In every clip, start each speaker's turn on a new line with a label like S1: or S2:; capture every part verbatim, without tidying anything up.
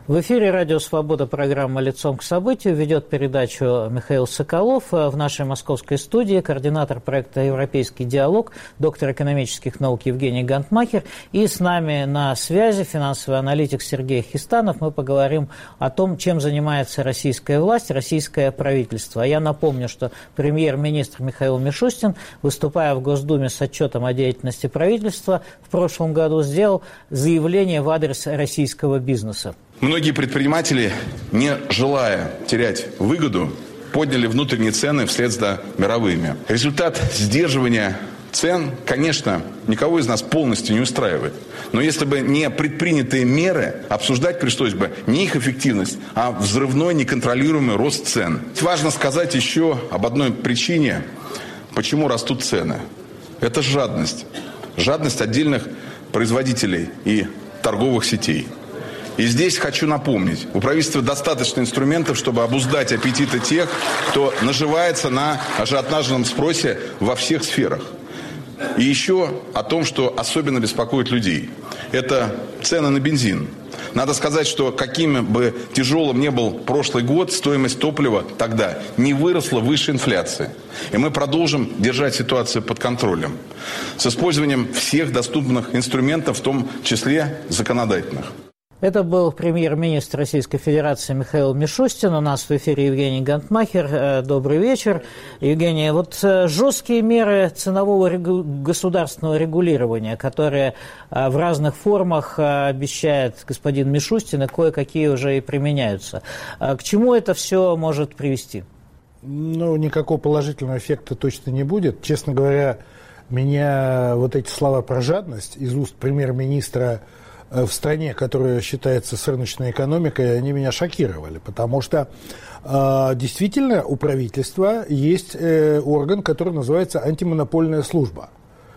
S1: В эфире «Радио Свобода», программа «Лицом к событию». Ведет передачу Михаил Соколов. В нашей московской студии координатор проекта «Европейский диалог», доктор экономических наук Евгений Гантмахер. И с нами на связи финансовый аналитик Сергей Хистанов. Мы поговорим о том, чем занимается российская власть, российское правительство. Я напомню, что премьер-министр Михаил Мишустин, выступая в Госдуме с отчетом о деятельности правительства, в прошлом году сделал заявление в адрес российского бизнеса.
S2: Многие предприниматели, не желая терять выгоду, подняли внутренние цены вслед за мировыми. Результат сдерживания цен, конечно, никого из нас полностью не устраивает. Но если бы не предпринятые меры, обсуждать пришлось бы не их эффективность, а взрывной неконтролируемый рост цен. Важно сказать еще об одной причине, почему растут цены. Это жадность. Жадность отдельных производителей и торговых сетей. И здесь хочу напомнить, у правительства достаточно инструментов, чтобы обуздать аппетиты тех, кто наживается на ажиотажном спросе во всех сферах. И еще о том, что особенно беспокоит людей. Это цены на бензин. Надо сказать, что каким бы тяжелым ни был прошлый год, стоимость топлива тогда не выросла выше инфляции. И мы продолжим держать ситуацию под контролем. С использованием всех доступных инструментов, в том числе законодательных.
S1: Это был премьер-министр Российской Федерации Михаил Мишустин. У нас в эфире Евгений Гантмахер. Добрый вечер. Евгений, вот жесткие меры ценового регу... государственного регулирования, которые в разных формах обещает господин Мишустин, и кое-какие уже и применяются. К чему это все может привести?
S3: Ну, никакого положительного эффекта точно не будет. Честно говоря, меня вот эти слова про жадность из уст премьер-министра в стране, которая считается с рыночной экономикой, они меня шокировали, потому что э, действительно у правительства есть э, орган, который называется антимонопольная служба.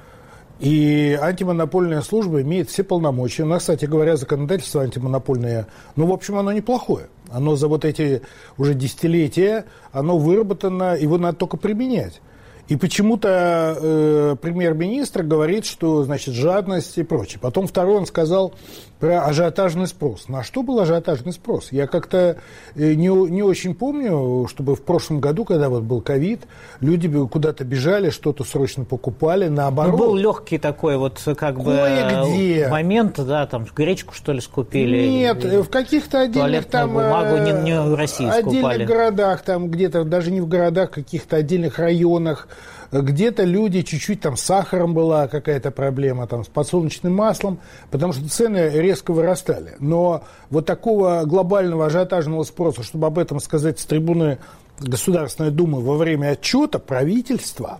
S3: И антимонопольная служба имеет все полномочия. У нас, кстати говоря, законодательство антимонопольное, ну, в общем, оно неплохое. Оно за вот эти уже десятилетия, оно выработано, его надо только применять. И почему-то э, премьер-министр говорит, что, значит, жадность и прочее. Потом второй он сказал про ажиотажный спрос. На что был ажиотажный спрос? Я как-то э, не, не очень помню, чтобы в прошлом году, когда вот был ковид, люди куда-то бежали, что-то срочно покупали, наоборот.
S1: Ну, был легкий такой вот как бы
S3: кое-где
S1: момент, да, там гречку, что ли, скупили.
S3: Нет, в каких-то отдельных там
S1: бумагу не, не в России
S3: отдельных
S1: скупали.
S3: городах, там где-то, даже не в городах, каких-то отдельных районах. Где-то люди, чуть-чуть там с сахаром была какая-то проблема, там с подсолнечным маслом, потому что цены резко вырастали. Но вот такого глобального ажиотажного спроса, чтобы об этом сказать с трибуны Государственной Думы во время отчета правительства,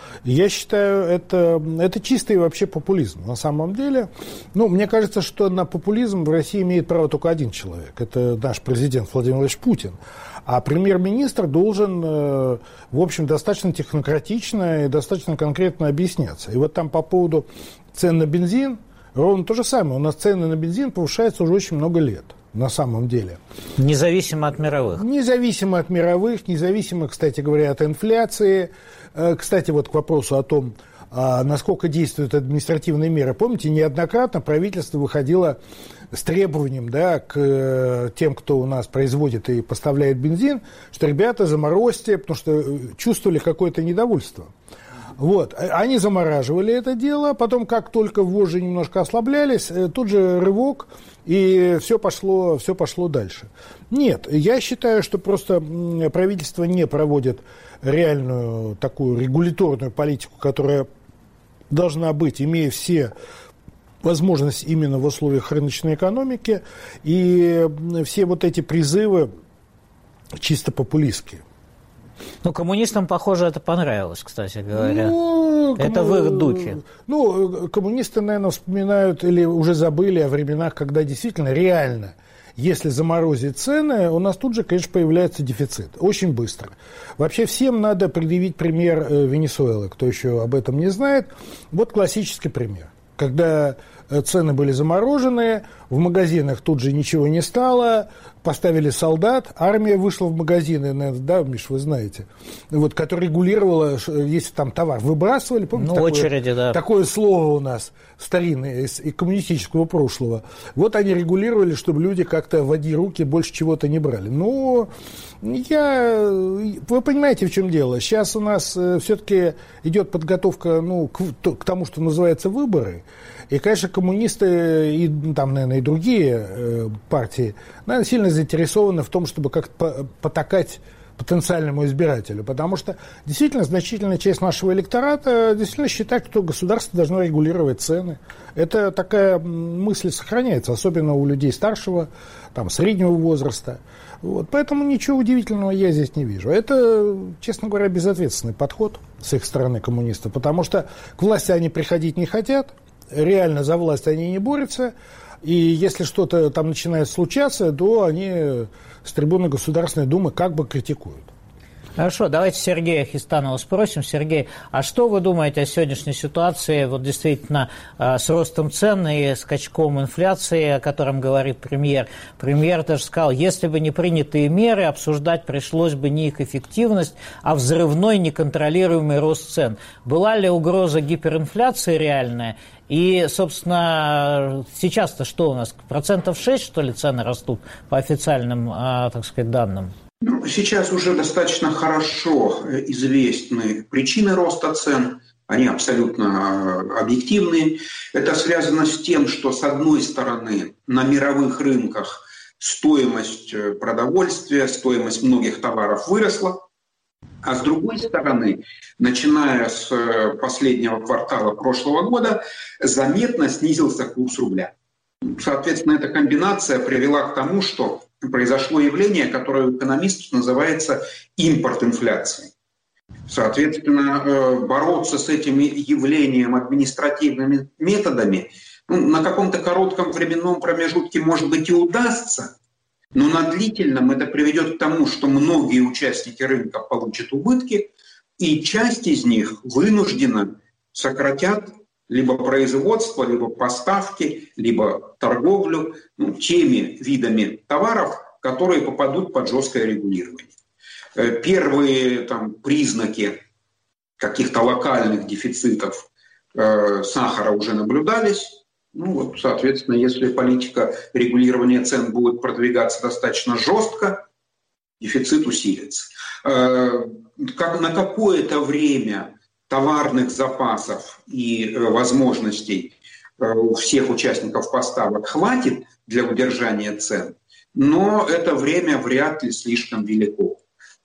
S3: я считаю, это, это чистый вообще популизм. На самом деле, ну, мне кажется, что на популизм в России имеет право только один человек. Это наш президент Владимир Владимирович Путин. А премьер-министр должен, в общем, достаточно технократично и достаточно конкретно объясняться. И вот там по поводу цен на бензин ровно то же самое. У нас цены на бензин повышаются уже очень много лет. На самом деле.
S1: Независимо от мировых.
S3: Независимо от мировых, независимо, кстати говоря, от инфляции. Кстати, вот к вопросу о том, насколько действуют административные меры. Помните, неоднократно правительство выходило с требованием, да, к тем, кто у нас производит и поставляет бензин, что, ребята, заморозьте, потому что чувствовали какое-то недовольство. Вот. Они замораживали это дело, потом, как только вожжи немножко ослаблялись, тут же рывок, и все пошло, все пошло дальше. Нет, я считаю, что просто правительство не проводит реальную такую регуляторную политику, которая должна быть, имея все возможности именно в условиях рыночной экономики, и все вот эти призывы чисто популистские.
S1: Ну, коммунистам, похоже, это понравилось, кстати говоря. Ну, это в их духе.
S3: Ну, коммунисты, наверное, вспоминают или уже забыли о временах, когда действительно реально, если заморозить цены, у нас тут же, конечно, появляется дефицит. Очень быстро. Вообще всем надо предъявить пример Венесуэлы, кто еще об этом не знает. Вот классический пример. Когда цены были заморожены, в магазинах тут же ничего не стало, поставили солдат, армия вышла в магазины, наверное, да, Миш, вы знаете, вот, которая регулировала, если там товар выбрасывали, помните,
S1: ну,
S3: такое,
S1: очереди, да.
S3: такое слово у нас старинное из коммунистического прошлого. Вот они регулировали, чтобы люди как-то в одни руки больше чего-то не брали. Но я, вы понимаете, в чем дело. Сейчас у нас все-таки идет подготовка, ну, к, к тому, что называется выборы. И, конечно, коммунисты и, там, наверное, и другие э, партии, наверное, сильно заинтересованы в том, чтобы как-то потакать потенциальному избирателю, потому что действительно значительная часть нашего электората действительно считает, что государство должно регулировать цены. Это такая мысль сохраняется, особенно у людей старшего, там, среднего возраста. Вот, поэтому ничего удивительного я здесь не вижу. Это, честно говоря, безответственный подход с их стороны коммунистов, потому что к власти они приходить не хотят, реально за власть они не борются, и если что-то там начинает случаться, то они с трибуны Государственной Думы как бы критикуют.
S1: Хорошо, давайте Сергея Хистанова спросим. Сергей, а что вы думаете о сегодняшней ситуации, вот действительно с ростом цен и скачком инфляции, о котором говорит премьер? Премьер даже сказал, если бы не принятые меры, обсуждать пришлось бы не их эффективность, а взрывной неконтролируемый рост цен. Была ли угроза гиперинфляции реальная? И, собственно, сейчас-то что у нас? Процентов шесть, что ли, цены растут по официальным, так сказать, данным?
S4: Ну, сейчас уже достаточно хорошо известны причины роста цен. Они абсолютно объективные. Это связано с тем, что, с одной стороны, на мировых рынках стоимость продовольствия, стоимость многих товаров выросла. А с другой стороны, начиная с последнего квартала прошлого года, заметно снизился курс рубля. Соответственно, эта комбинация привела к тому, что произошло явление, которое у экономистов называется импорт инфляции. Соответственно, бороться с этим явлением административными методами ну, на каком-то коротком временном промежутке, может быть, и удастся, но на длительном это приведет к тому, что многие участники рынка получат убытки, и часть из них вынужденно сократят либо производство, либо поставки, либо торговлю ну, теми видами товаров, которые попадут под жесткое регулирование. Первые там, признаки каких-то локальных дефицитов э, сахара уже наблюдались. Ну, вот, соответственно, если политика регулирования цен будет продвигаться достаточно жестко, дефицит усилится. Э, как, на какое-то время товарных запасов и э, возможностей э, у всех участников поставок хватит для удержания цен, но это время вряд ли слишком велико.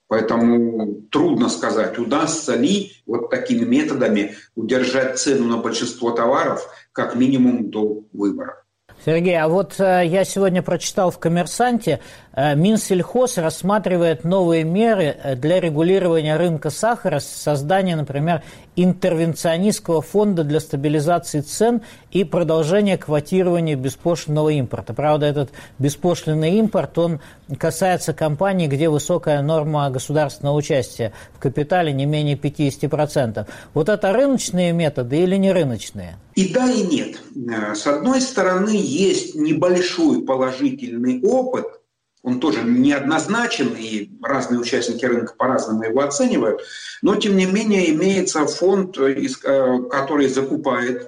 S4: Поэтому трудно сказать, удастся ли вот такими методами удержать цену на большинство товаров как минимум до выборов.
S1: Сергей, а вот э, я сегодня прочитал в «Коммерсанте», э, Минсельхоз рассматривает новые меры для регулирования рынка сахара, создание, например, интервенционистского фонда для стабилизации цен и продолжения квотирования беспошлинного импорта. Правда, этот беспошлинный импорт, он касается компаний, где высокая норма государственного участия в капитале не менее пятьдесят процентов. Вот это рыночные методы или не рыночные?
S4: И да, и нет. С одной стороны, есть небольшой положительный опыт, он тоже неоднозначен, и разные участники рынка по-разному его оценивают, но, тем не менее, имеется фонд, который закупает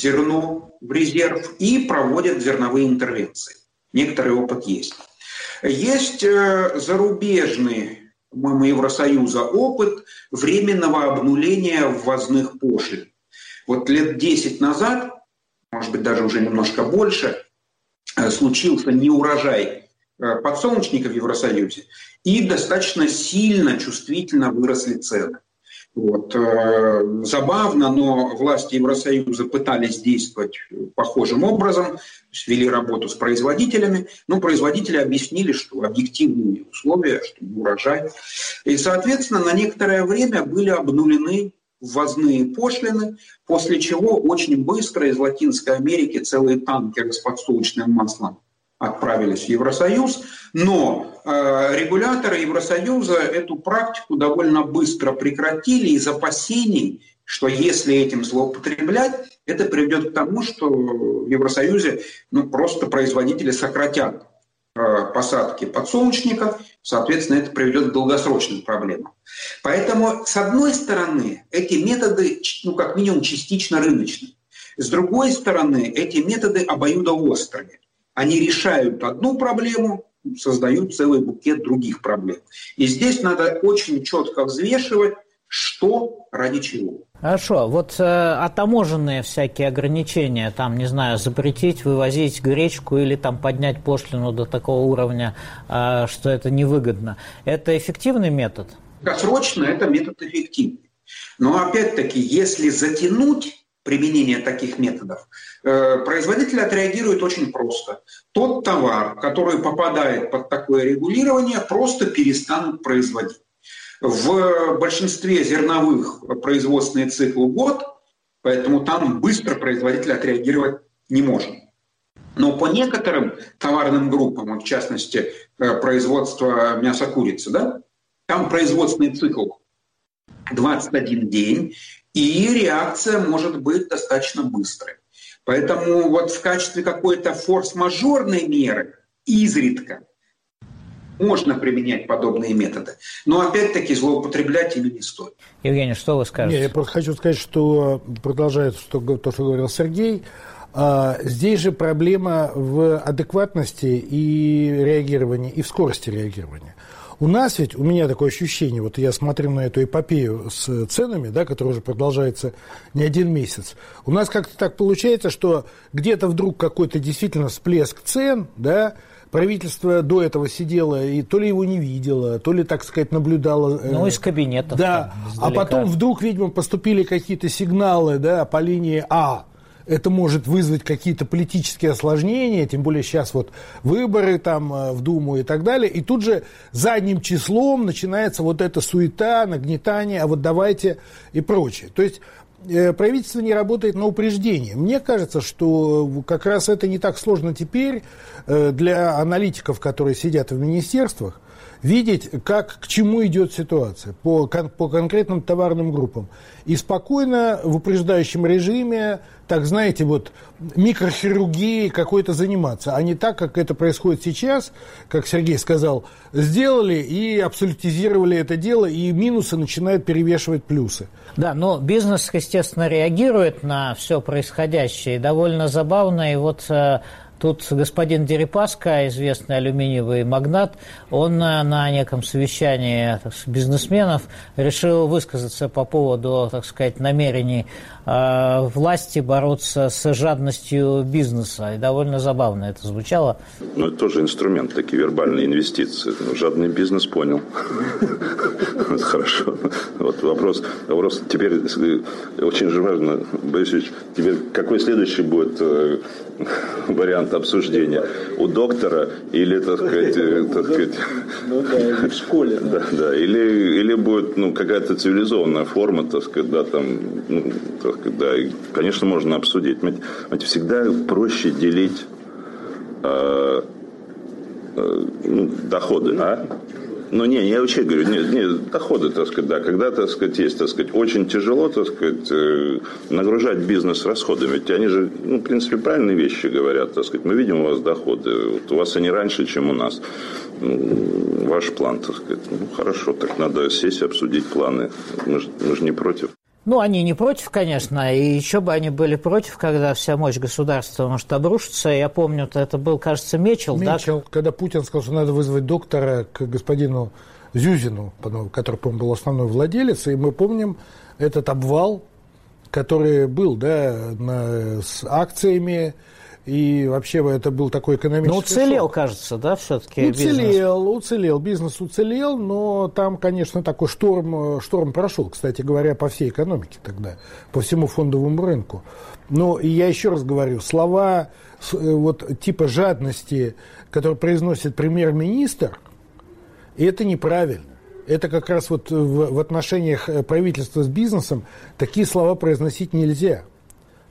S4: зерно в резерв и проводит зерновые интервенции. Некоторый опыт есть. Есть зарубежный, по-моему, Евросоюза опыт временного обнуления ввозных пошлин. Вот лет десять назад, может быть, даже уже немножко больше, случился неурожай подсолнечника в Евросоюзе, и достаточно сильно, чувствительно выросли цены. Вот. Забавно, но власти Евросоюза пытались действовать похожим образом, вели работу с производителями, но производители объяснили, что объективные условия, что урожай. И, соответственно, на некоторое время были обнулены ввозные пошлины, после чего очень быстро из Латинской Америки целые танкеры с подсолнечным маслом отправились в Евросоюз, но э, регуляторы Евросоюза эту практику довольно быстро прекратили из опасений, что если этим злоупотреблять, это приведет к тому, что в Евросоюзе ну, просто производители сократят посадки подсолнечника, соответственно, это приведет к долгосрочным проблемам. Поэтому, с одной стороны, эти методы, ну, как минимум, частично рыночные. С другой стороны, эти методы обоюдоострые. Они решают одну проблему, создают целый букет других проблем. И здесь надо очень четко взвешивать, что ради чего.
S1: Хорошо, вот э, а таможенные всякие ограничения, там, не знаю, запретить вывозить гречку или там поднять пошлину до такого уровня, э, что это невыгодно, это эффективный метод?
S4: Краткосрочно это метод эффективный. Но опять-таки, если затянуть применение таких методов, э, производитель отреагирует очень просто. Тот товар, который попадает под такое регулирование, просто перестанут производить. В большинстве зерновых производственный цикл год, поэтому там быстро производитель отреагировать не может. Но по некоторым товарным группам, в частности, производство мяса курицы, да, там производственный цикл двадцать один день, и реакция может быть достаточно быстрой. Поэтому вот в качестве какой-то форс-мажорной меры изредка можно применять подобные методы. Но опять-таки злоупотреблять ими не стоит.
S1: Евгений, что вы скажете?
S3: Нет, я просто хочу сказать, что, продолжая то, что говорил Сергей, здесь же проблема в адекватности и реагировании, и в скорости реагирования. У нас ведь, у меня такое ощущение, вот я смотрю на эту эпопею с ценами, да, которая уже продолжается не один месяц, у нас как-то так получается, что где-то вдруг какой-то действительно всплеск цен, да, правительство до этого сидело и то ли его не видело, то ли, так сказать, наблюдало.
S1: Ну, из кабинетов.
S3: Да, а потом вдруг, видимо, поступили какие-то сигналы, да, по линии А. Это может вызвать какие-то политические осложнения, тем более сейчас вот выборы там в Думу и так далее. И тут же задним числом начинается вот эта суета, нагнетание, а вот давайте и прочее. То есть правительство не работает на упреждение. Мне кажется, что как раз это не так сложно теперь для аналитиков, которые сидят в министерствах, видеть, как, к чему идет ситуация по, по конкретным товарным группам. И спокойно в упреждающем режиме, так знаете, вот микрохирургией какой-то заниматься, а не так, как это происходит сейчас, как Сергей сказал, сделали и абсолютизировали это дело, и минусы начинают перевешивать плюсы.
S1: Да, но бизнес, естественно, реагирует на все происходящее, и довольно забавно, и вот... Тут господин Дерипаска, известный алюминиевый магнат, он на неком совещании так сказать, бизнесменов решил высказаться по поводу, так сказать, намерений э, власти бороться с жадностью бизнеса. И довольно забавно это звучало.
S5: Ну, это тоже инструмент, такие вербальные инвестиции. Жадный бизнес понял. Хорошо. Вот вопрос. Вопрос теперь очень же важно, Борисович, теперь какой следующий будет вариант обсуждения? У доктора или, так сказать, так сказать
S6: ну, да, в школе.
S5: Да, да, или, или будет ну, какая-то цивилизованная форма, так сказать, да, там, ну, так сказать, да, и, конечно, можно обсудить. Ведь всегда проще делить э, э, ну, доходы, а? Ну, не, я вообще говорю, не, не, доходы, так сказать, да, когда, так сказать, есть, так сказать, очень тяжело, так сказать, нагружать бизнес расходами, ведь они же, ну, в принципе, правильные вещи говорят, так сказать, мы видим у вас доходы, вот у вас они раньше, чем у нас, ну, ваш план, так сказать, ну, хорошо, так надо сесть и обсудить планы, мы же, мы же не против.
S1: Ну, они не против, конечно, и еще бы они были против, когда вся мощь государства может обрушиться. Я помню, это был, кажется, Мечел.
S3: Мечел, да? Когда Путин сказал, что надо вызвать доктора к господину Зюзину, который, по-моему, был основной владелец, и мы помним этот обвал, который был, да, на, с акциями, и вообще это был такой экономический
S1: Ну, уцелел,
S3: шок.
S1: Кажется, да, все-таки
S3: уцелел,
S1: бизнес?
S3: Уцелел, бизнес уцелел, но там, конечно, такой шторм, шторм прошел, кстати говоря, по всей экономике тогда, по всему фондовому рынку. Но и я еще раз говорю, слова вот типа жадности, которые произносит премьер-министр, это неправильно. Это как раз вот в, в отношениях правительства с бизнесом такие слова произносить нельзя.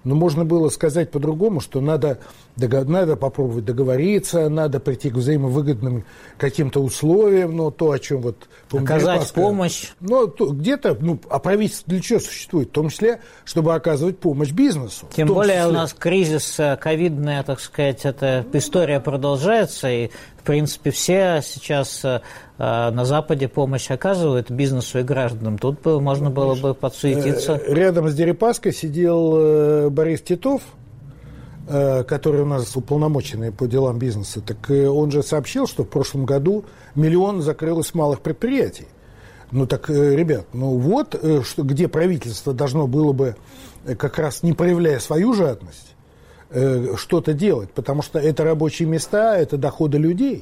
S3: Но можно было сказать по-другому, что надо, надо попробовать договориться, надо прийти к взаимовыгодным каким-то условиям, но то, о чем вот...
S1: Оказать Паска, помощь.
S3: Ну, где-то, ну, а правительство для чего существует? В том числе, чтобы оказывать помощь бизнесу.
S1: Тем более числе. У нас кризис ковидный, так сказать, эта история продолжается, и, в принципе, все сейчас э, на Западе помощь оказывают бизнесу и гражданам. Тут бы, можно было бы подсуетиться.
S3: Рядом с Дерипаской сидел Борис Титов, который у нас уполномоченный по делам бизнеса. Так он же сообщил, что в прошлом году миллион закрылось малых предприятий. Ну так, ребят, ну вот, что, где правительство должно было бы, как раз не проявляя свою жадность, что-то делать, потому что это рабочие места, это доходы людей.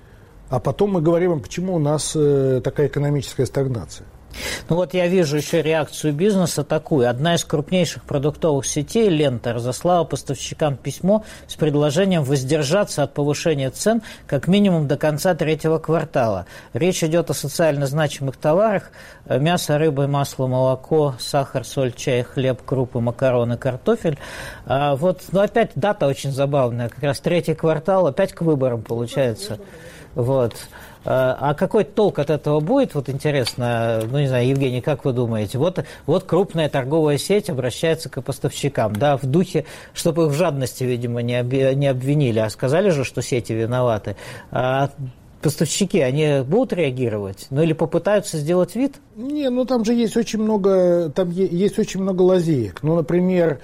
S3: А потом мы говорим, почему у нас такая экономическая стагнация.
S1: Ну вот я вижу еще реакцию бизнеса такую. Одна из крупнейших продуктовых сетей, Лента, разослала поставщикам письмо с предложением воздержаться от повышения цен как минимум до конца третьего квартала. Речь идет о социально значимых товарах: мясо, рыба, масло, молоко, сахар, соль, чай, хлеб, крупы, макароны, картофель. А вот, ну опять дата очень забавная, как раз третий квартал, опять к выборам получается. Вот. А какой толк от этого будет, вот интересно, ну не знаю, Евгений, как вы думаете? Вот, вот крупная торговая сеть обращается к поставщикам, да, в духе, чтобы их в жадности, видимо, не, об, не обвинили, а сказали же, что сети виноваты. А поставщики, они будут реагировать? Ну или попытаются сделать вид?
S3: Не, ну там же есть очень много, там есть очень много лазеек. Ну, например,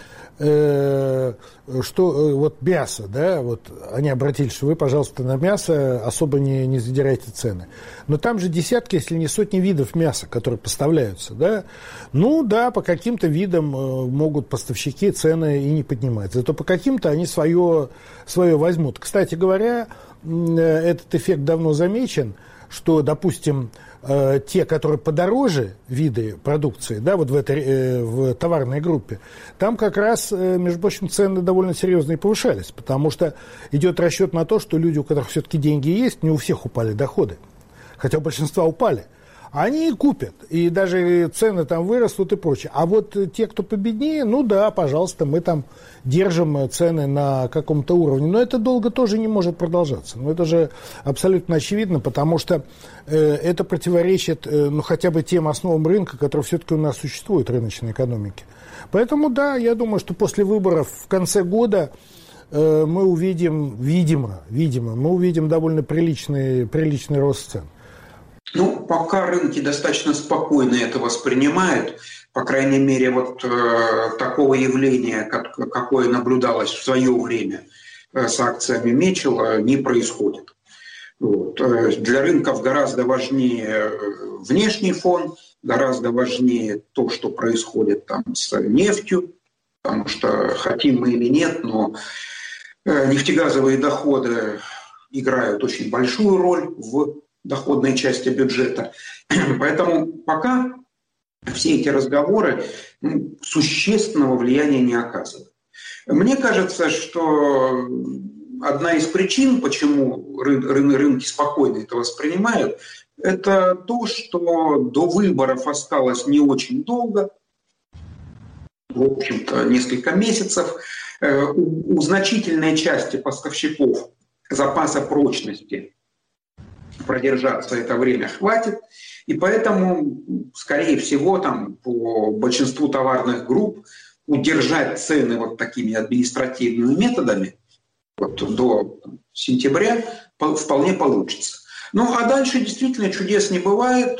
S3: э, что вот мясо, да, вот они обратились, что вы, пожалуйста, на мясо особо не, не задирайте цены. Но там же десятки, если не сотни видов мяса, которые поставляются, да. Ну да, по каким-то видам могут поставщики цены и не поднимать. Зато по каким-то они свое, свое возьмут. Кстати говоря, этот эффект давно замечен, что, допустим, те, которые подороже виды продукции, да, вот в этой в товарной группе, там как раз, между прочим, цены довольно серьезные повышались, потому что идет расчет на то, что люди, у которых все-таки деньги есть, не у всех упали доходы, хотя у большинства упали. Они купят, и даже цены там вырастут и прочее. А вот те, кто победнее, ну да, пожалуйста, мы там держим цены на каком-то уровне. Но это долго тоже не может продолжаться. Ну, это же абсолютно очевидно, потому что э, это противоречит, э, ну, хотя бы тем основам рынка, которые все-таки у нас существуют в рыночной экономике. Поэтому, да, я думаю, что после выборов в конце года э, мы увидим, видимо, видимо, мы увидим довольно приличный, приличный рост цен.
S4: Ну, пока рынки достаточно спокойно это воспринимают, по крайней мере, вот э, такого явления, как, какое наблюдалось в свое время э, с акциями Мечела, не происходит. Вот. Э, для рынков гораздо важнее внешний фон, гораздо важнее то, что происходит там с нефтью, потому что хотим мы или нет, но э, нефтегазовые доходы играют очень большую роль в доходной части бюджета. Поэтому пока все эти разговоры ну, существенного влияния не оказывают. Мне кажется, что одна из причин, почему ры- ры- рынки спокойно это воспринимают, это то, что до выборов осталось не очень долго, в общем-то, несколько месяцев. У, у значительной части поставщиков запаса прочности продержаться это время хватит, и поэтому, скорее всего, там, по большинству товарных групп удержать цены вот такими административными методами вот, до сентября вполне получится. Ну, а дальше действительно чудес не бывает,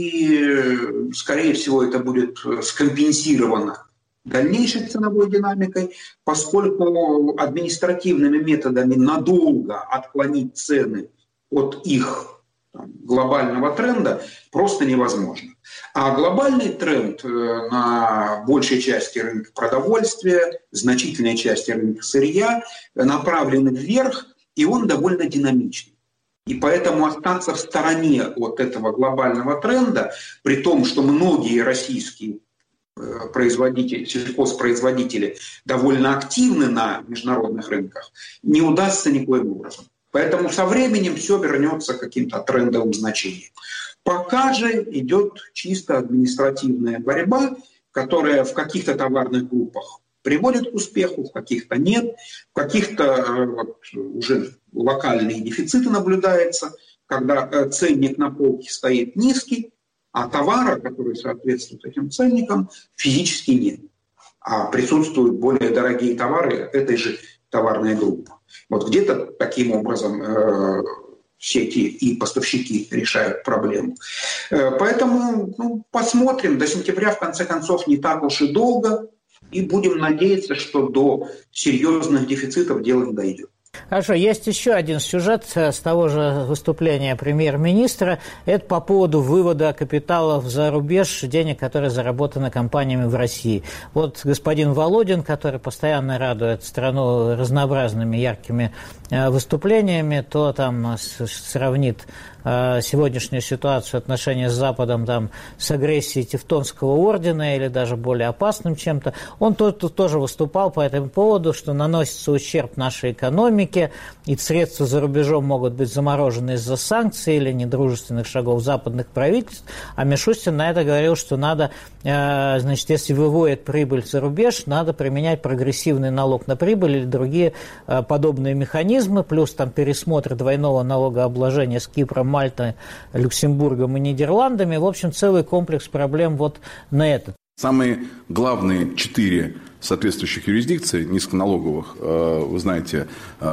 S4: и, скорее всего, это будет скомпенсировано дальнейшей ценовой динамикой, поскольку административными методами надолго отклонить цены от их там, глобального тренда просто невозможно. А глобальный тренд на большей части рынка продовольствия, значительной части рынка сырья направлен вверх, и он довольно динамичный. И поэтому остаться в стороне от этого глобального тренда, при том, что многие российские производители, сельхозпроизводители довольно активны на международных рынках, не удастся никоим образом. Поэтому со временем все вернется к каким-то трендовым значениям. Пока же идет чисто административная борьба, которая в каких-то товарных группах приводит к успеху, в каких-то нет, в каких-то вот, уже локальные дефициты наблюдаются, когда ценник на полке стоит низкий, а товара, которые соответствуют этим ценникам, физически нет. А присутствуют более дорогие товары этой же товарной группы. Вот где-то таким образом э, сети и поставщики решают проблему. Э, поэтому ну, посмотрим. До сентября, в конце концов, не так уж и долго. И будем надеяться, что до серьезных дефицитов дело не дойдет.
S1: Хорошо, есть еще один сюжет с того же выступления премьер-министра. Это по поводу вывода капиталов за рубеж, денег, которые заработаны компаниями в России. Вот господин Володин, который постоянно радует страну разнообразными яркими выступлениями, то там сравнит сегодняшнюю ситуацию, отношения с Западом там, с агрессией Тевтонского ордена или даже более опасным чем-то. Он тут, тут тоже выступал по этому поводу, что наносится ущерб нашей экономике, и средства за рубежом могут быть заморожены из-за санкций или недружественных шагов западных правительств. А Мишустин на это говорил, что надо, значит, если выводит прибыль за рубеж, надо применять прогрессивный налог на прибыль или другие подобные механизмы, плюс там пересмотр двойного налогообложения с Кипром, Мальтой, Люксембургом и Нидерландами. В общем, целый комплекс проблем вот на этот.
S2: Самые главные четыре соответствующих юрисдикций низконалоговых, вы знаете,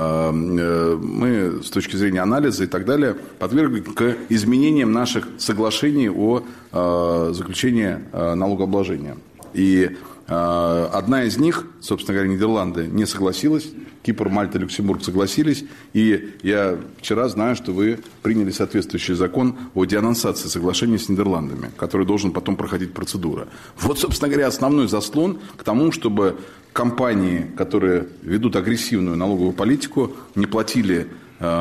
S2: мы с точки зрения анализа и так далее подвергли к изменениям наших соглашений о заключении налогообложения. И одна из них, собственно говоря, Нидерланды, не согласилась. Кипр, Мальта, Люксембург согласились. И я вчера знаю, что вы приняли соответствующий закон о денонсации соглашения с Нидерландами, который должен потом проходить процедура. Вот, собственно говоря, основной заслон к тому, чтобы компании, которые ведут агрессивную налоговую политику, не платили,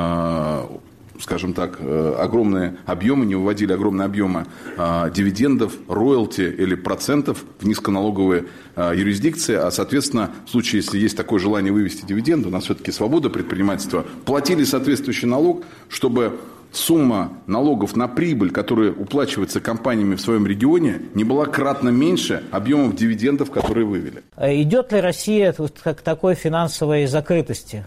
S2: скажем так, огромные объемы, не выводили огромные объемы э, дивидендов, роялти или процентов в низконалоговые э, юрисдикции, а, соответственно, в случае, если есть такое желание вывести дивиденды, у нас все-таки свобода предпринимательства, платили соответствующий налог, чтобы сумма налогов на прибыль, которая уплачивается компаниями в своем регионе, не была кратно меньше объемов дивидендов, которые вывели.
S1: Идет ли Россия к такой финансовой закрытости?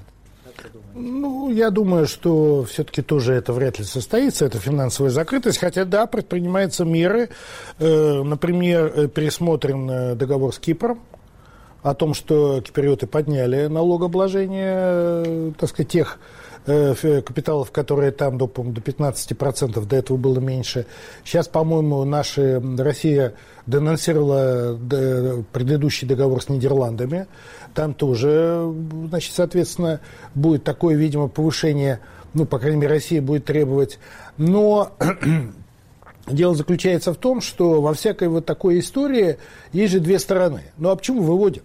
S3: Ну, я думаю, что все-таки тоже это вряд ли состоится, это финансовая закрытость, хотя, да, предпринимаются меры, э, например, пересмотрен договор с Кипром о том, что киприоты подняли налогообложение, э, так сказать, тех э, капиталов, которые там до, до пятнадцати процентов, до этого было меньше. Сейчас, по-моему, наша Россия денонсировала предыдущий договор с Нидерландами. Там тоже, значит, соответственно, будет такое, видимо, повышение, ну, по крайней мере, Россия будет требовать. Но дело заключается в том, что во всякой вот такой истории есть же две стороны. Ну, а почему выводят?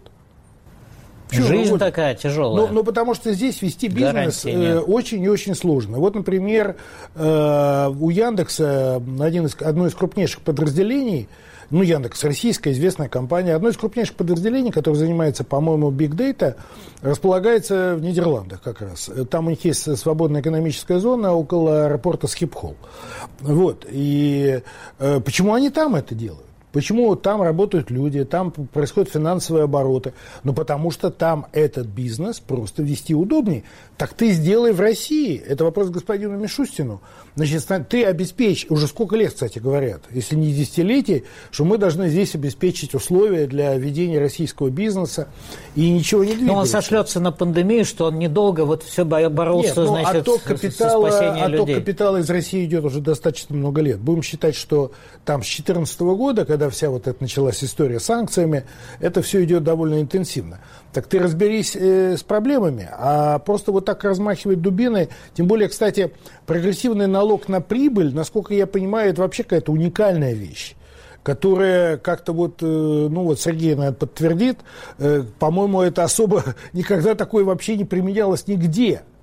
S1: Почему Жизнь выводят? Такая тяжелая.
S3: Ну, ну, потому что здесь вести бизнес э, очень и очень сложно. Вот, например, э, у Яндекса один из, одно из крупнейших подразделений, ну, Яндекс, российская известная компания, одно из крупнейших подразделений, которое занимается, по-моему, Big Data, располагается в Нидерландах как раз. Там у них есть свободная экономическая зона около аэропорта Схипхол. Вот. И э, почему они там это делают? Почему там работают люди, там происходят финансовые обороты? Ну, потому что там этот бизнес просто вести удобнее. Так ты сделай в России. Это вопрос к господину Мишустину. Значит, ты обеспечь, уже сколько лет, кстати, говорят, если не десятилетий, что мы должны здесь обеспечить условия для ведения российского бизнеса, и ничего не двигается. Но
S1: он сошлется на пандемию, что он недолго вот все боролся, Нет, ну, значит,
S3: отток капитала,
S1: со спасением
S3: отток
S1: людей.
S3: капитала из России идет уже достаточно много лет. Будем считать, что там с две тысячи четырнадцатого года, когда вся вот эта началась история с санкциями, это все идет довольно интенсивно. Так ты разберись э, с проблемами, а просто вот так размахивать дубиной, тем более, кстати, прогрессивный налог на прибыль, насколько я понимаю, это вообще какая-то уникальная вещь, которая как-то вот, э, ну вот Сергей, наверное, подтвердит, э, по-моему, это особо никогда такое вообще не применялось нигде.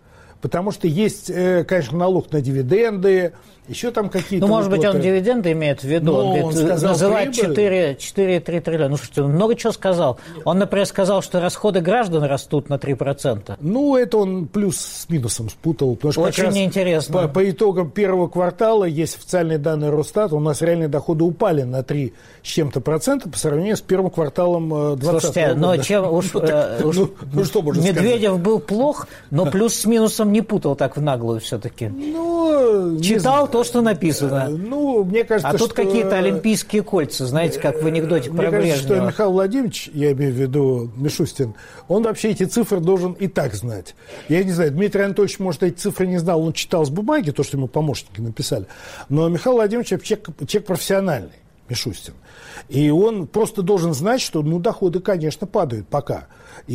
S3: Потому что есть, конечно, налог на дивиденды, еще там какие-то...
S1: Ну, может быть,
S3: вот,
S1: он дивиденды имеет в виду. Он, он говорит, сказал, называет четыре целых три триллиона. Ну, слушайте, он много чего сказал. Он, например, сказал, что расходы граждан растут на три процента.
S3: Ну, это он плюс с минусом спутал. Потому что
S1: очень неинтересно.
S3: По, по итогам первого квартала есть официальные данные Росстата. У нас реальные доходы упали на три с чем-то процента по сравнению с первым кварталом двадцатого года.
S1: Слушайте, но чем уж,
S3: ну, так, уж, ну, ну, что можно
S1: Медведев
S3: сказать?
S1: был плох, но плюс с минусом не путал так в наглую все-таки.
S3: Ну,
S1: читал то, что написано.
S3: Ну, мне кажется,
S1: а тут
S3: что...
S1: какие-то олимпийские кольца, знаете, как в анекдоте про Брежнева.
S3: Мне кажется, что Михаил Владимирович, я имею в виду Мишустин, он вообще эти цифры должен и так знать. Я не знаю, Дмитрий Анатольевич, может, эти цифры не знал, он читал с бумаги, то, что ему помощники написали. Но Михаил Владимирович человек, человек профессиональный, Мишустин. И он просто должен знать, что ну, доходы, конечно, падают пока.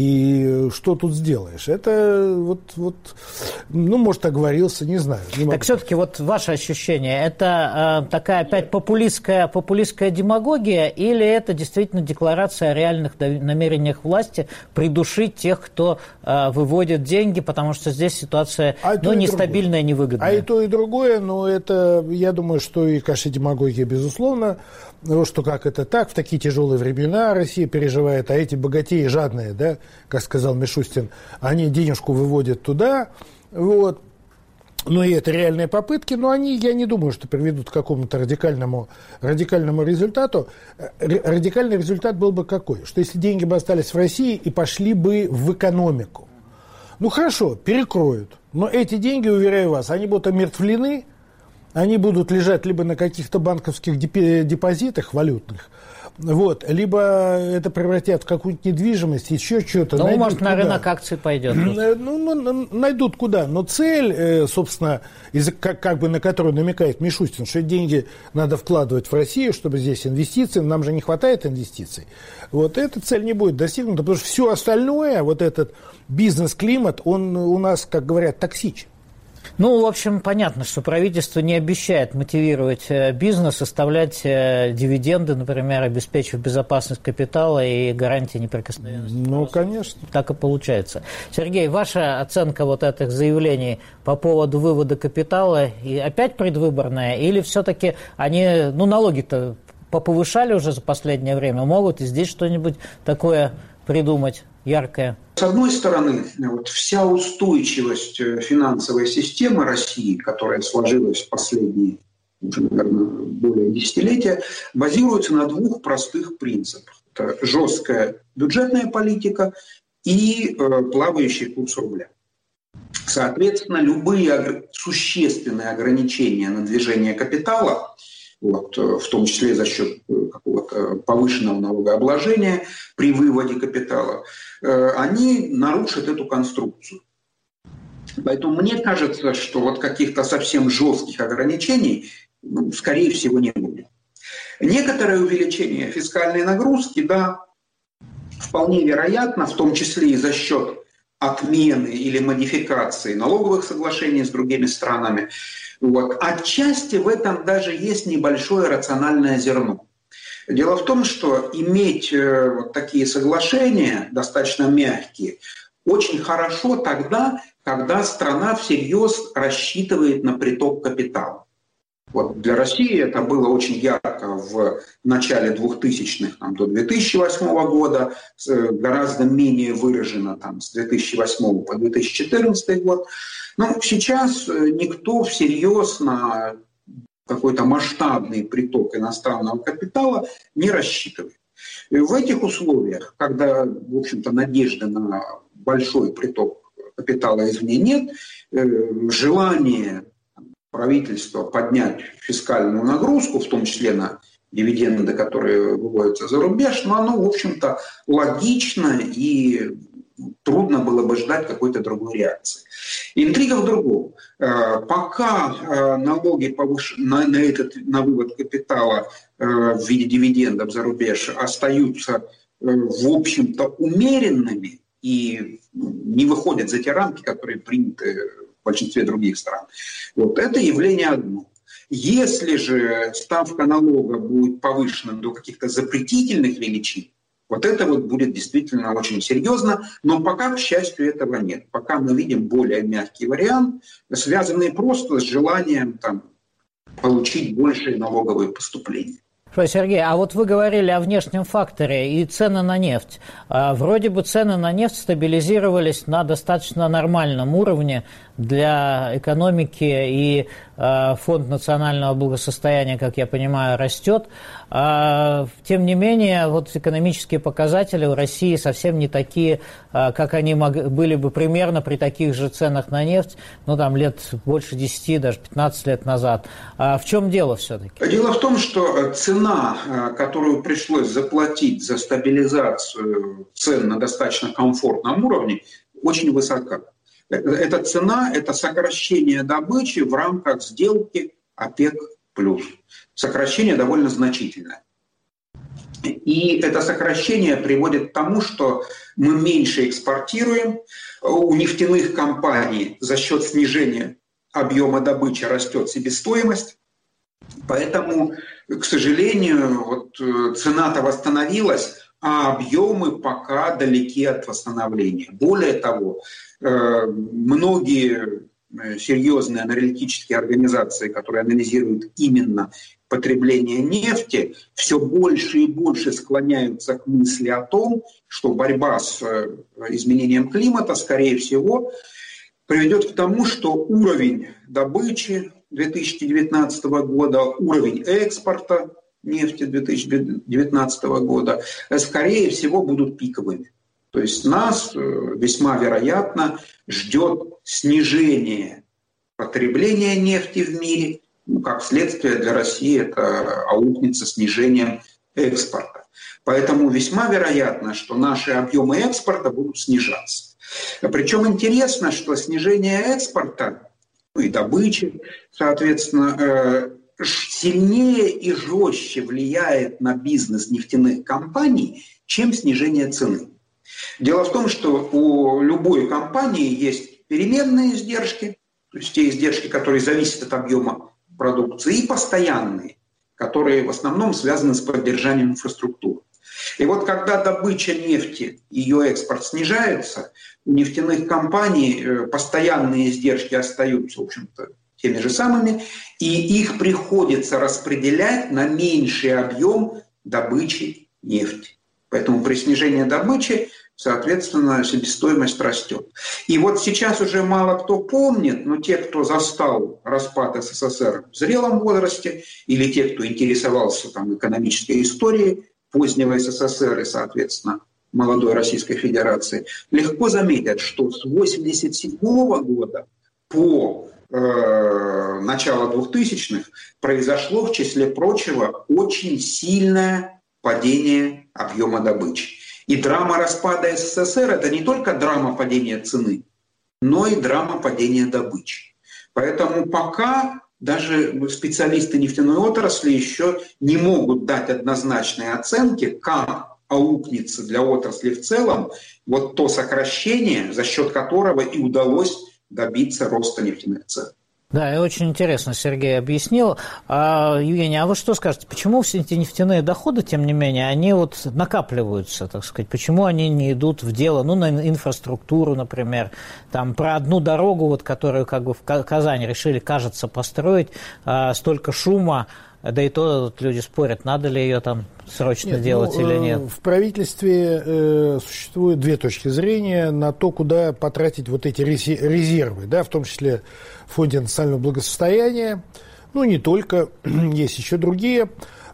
S3: И что тут сделаешь? Это вот, вот ну, может, оговорился, не знаю. Не
S1: так все-таки вот ваше ощущение, это э, такая опять популистская, популистская демагогия или это действительно декларация о реальных намерениях власти придушить тех, кто э, выводит деньги, потому что здесь ситуация а ну, нестабильная, невыгодная?
S3: А и то, и другое, но это, я думаю, что и, конечно, демагогия, безусловно, что как это так, в такие тяжелые времена Россия переживает, а эти богатеи жадные, да, как сказал Мишустин, они денежку выводят туда, вот. Ну и это реальные попытки, но они, я не думаю, что приведут к какому-то радикальному, радикальному результату. Радикальный результат был бы какой? Что если деньги бы остались в России и пошли бы в экономику. Ну хорошо, перекроют, но эти деньги, уверяю вас, они будут омертвлены, они будут лежать либо на каких-то банковских депозитах валютных, вот, либо это превратят в какую-то недвижимость, еще что-то.
S1: Ну, может, на рынок акций пойдет.
S3: Ну, ну, найдут куда. Но цель, собственно, как, как бы на которую намекает Мишустин, что деньги надо вкладывать в Россию, чтобы здесь инвестиции, нам же не хватает инвестиций. Вот эта цель не будет достигнута, потому что все остальное, вот этот бизнес-климат, он у нас, как говорят, токсичен.
S1: Ну, в общем, понятно, что правительство не обещает мотивировать бизнес, составлять дивиденды, например, обеспечив безопасность капитала и гарантии неприкосновенности.
S3: Ну, конечно.
S1: Так и получается. Сергей, ваша оценка вот этих заявлений по поводу вывода капитала и опять предвыборная, или все-таки они, ну, налоги-то поповышали уже за последнее время, могут и здесь что-нибудь такое придумать яркое?
S4: С одной стороны, вот вся устойчивость финансовой системы России, которая сложилась в последние, уже, наверное, более десятилетия, базируется на двух простых принципах. Это жесткая бюджетная политика и э, плавающий курс рубля. Соответственно, любые существенные ограничения на движение капитала, вот, в том числе за счет какого-то повышенного налогообложения при выводе капитала, они нарушат эту конструкцию. Поэтому мне кажется, что вот каких-то совсем жестких ограничений, ну, скорее всего, не будет. Некоторое увеличение фискальной нагрузки, да, вполне вероятно, в том числе и за счет отмены или модификации налоговых соглашений с другими странами. Вот. Отчасти в этом даже есть небольшое рациональное зерно. Дело в том, что иметь э, вот такие соглашения, достаточно мягкие, очень хорошо тогда, когда страна всерьез рассчитывает на приток капитала. Вот для России это было очень ярко в начале двухтысячных там, до две тысячи восьмого года, гораздо менее выражено там, с две тысячи восьмого по две тысячи четырнадцатый год. Но сейчас никто всерьез на какой-то масштабный приток иностранного капитала не рассчитывает. И в этих условиях, когда, в общем-то, надежды на большой приток капитала извне нет, желание правительства поднять фискальную нагрузку, в том числе на дивиденды, которые выводятся за рубеж, но оно, в общем-то, логично и трудно было бы ждать какой-то другой реакции. Интрига в другом. Пока налоги повыш... на, на, этот, на вывод капитала в виде дивидендов за рубеж остаются, в общем-то, умеренными и не выходят за те рамки, которые приняты в большинстве других стран. Вот это явление одно. Если же ставка налога будет повышена до каких-то запретительных величин, Вот это вот будет действительно очень серьезно, но пока, к счастью, этого нет. Пока мы видим более мягкий вариант, связанный просто с желанием там, получить большие налоговые поступления.
S1: Сергей, а вот вы говорили о внешнем факторе и цены на нефть. Вроде бы цены на нефть стабилизировались на достаточно нормальном уровне для экономики, и фонд национального благосостояния, как я понимаю, растет. Тем не менее, вот экономические показатели у России совсем не такие, как они были бы примерно при таких же ценах на нефть, ну там лет больше десяти, даже пятнадцать лет назад. В чем дело все-таки?
S4: Дело в том, что цена, которую пришлось заплатить за стабилизацию цен на достаточно комфортном уровне, очень высока. Эта цена – это сокращение добычи в рамках сделки ОПЕК+. Сокращение довольно значительное. И это сокращение приводит к тому, что мы меньше экспортируем. У нефтяных компаний за счет снижения объема добычи растет себестоимость. Поэтому, к сожалению, вот цена-то восстановилась, а объемы пока далеки от восстановления. Более того, многие серьезные аналитические организации, которые анализируют именно потребление нефти, все больше и больше склоняются к мысли о том, что борьба с изменением климата, скорее всего, приведет к тому, что уровень добычи две тысячи девятнадцатого года, уровень экспорта нефти две тысячи девятнадцатого года, скорее всего, будут пиковыми. То есть нас весьма вероятно ждет снижение потребления нефти в мире. Ну, как следствие для России это аукнется снижением экспорта. Поэтому весьма вероятно, что наши объемы экспорта будут снижаться. Причем интересно, что снижение экспорта, ну и добычи, соответственно, сильнее и жестче влияет на бизнес нефтяных компаний, чем снижение цены. Дело в том, что у любой компании есть переменные издержки, то есть те издержки, которые зависят от объема продукции, и постоянные, которые в основном связаны с поддержанием инфраструктуры. И вот когда добыча нефти, ее экспорт снижается, у нефтяных компаний постоянные издержки остаются, в общем-то, теми же самыми, и их приходится распределять на меньший объем добычи нефти. Поэтому при снижении добычи, соответственно, себестоимость растет. И вот сейчас уже мало кто помнит, но те, кто застал распад СССР в зрелом возрасте, или те, кто интересовался там, экономической историей позднего СССР и, соответственно, молодой Российской Федерации, легко заметят, что с восемьдесят седьмого года по э, начало двухтысячных произошло, в числе прочего, очень сильное падение объема добычи. И драма распада СССР – это не только драма падения цены, но и драма падения добычи. Поэтому пока даже специалисты нефтяной отрасли еще не могут дать однозначные оценки, как аукнется для отрасли в целом вот то сокращение, за счет которого и удалось добиться роста нефтяных цен.
S1: Да, и очень интересно Сергей объяснил. А, Евгений, а вы что скажете, почему все эти нефтяные доходы, тем не менее, они вот накапливаются, так сказать, почему они не идут в дело, ну, на инфраструктуру, например, там, про одну дорогу, вот, которую, как бы, в Казани решили, кажется, построить, а, столько шума, да и то вот, люди спорят, надо ли ее там срочно нет, делать ну, или нет.
S3: В правительстве э, существует две точки зрения на то, куда потратить вот эти резервы, да, в том числе в Фонде национального благосостояния, ну не только, есть еще другие.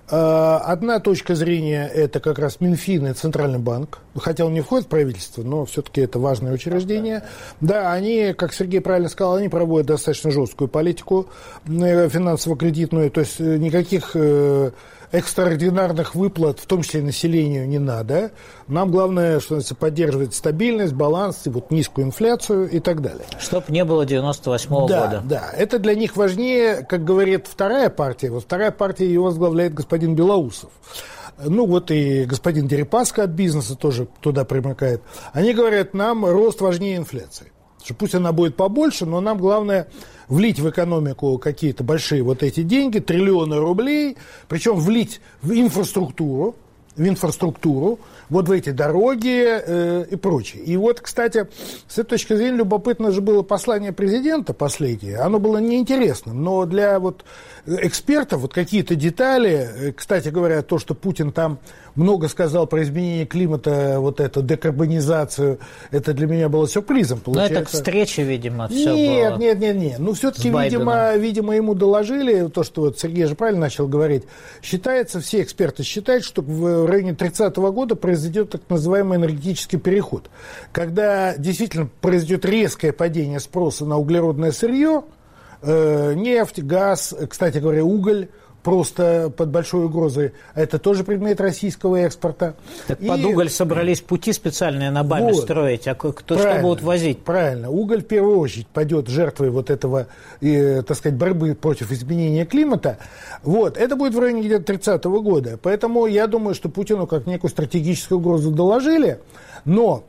S3: Одна точка зрения – это как раз Минфин и Центральный банк, хотя он не входит в правительство, но все-таки это важное учреждение. Да, они, как Сергей правильно сказал, они проводят достаточно жесткую политику финансово-кредитную, то есть никаких экстраординарных выплат, в том числе населению, не надо. Нам главное, что называется, поддерживать стабильность, баланс, вот, низкую инфляцию и так далее.
S1: Чтоб не было девяносто восьмого
S3: да,
S1: года.
S3: Да, это для них важнее, как говорит вторая партия. Вот вторая партия, ее возглавляет господин Белоусов. Ну вот и господин Дерипаска от бизнеса тоже туда примыкает. Они говорят, нам рост важнее инфляции. Что пусть она будет побольше, но нам главное влить в экономику какие-то большие вот эти деньги, триллионы рублей, причем влить в инфраструктуру, в инфраструктуру, вот в эти дороги э, и прочее. И вот, кстати, с этой точки зрения любопытно же было послание президента последнее. Оно было неинтересным, но для вот экспертов вот какие-то детали, кстати говоря, то, что Путин там много сказал про изменение климата, вот эту декарбонизацию, это для меня было сюрпризом. Получается.
S1: Ну, это к встрече, видимо, все
S3: Нет,
S1: было.
S3: нет, нет, нет. Ну, все-таки, видимо, видимо, ему доложили, то, что вот Сергей же правильно начал говорить, считается, все эксперты считают, что в районе тридцатого года произойдет так называемый энергетический переход, когда действительно произойдет резкое падение спроса на углеродное сырье, э, нефть, газ, кстати говоря, уголь, просто под большой угрозой. Это тоже предмет российского экспорта.
S1: Так
S3: и...
S1: под уголь собрались пути специальные на БАМе вот. строить, а кто что будут возить?
S3: Правильно. Уголь в первую очередь пойдет жертвой вот этого, э, так сказать, борьбы против изменения климата. Вот. Это будет в районе где-то тридцатого года. Поэтому я думаю, что Путину как некую стратегическую угрозу доложили. Но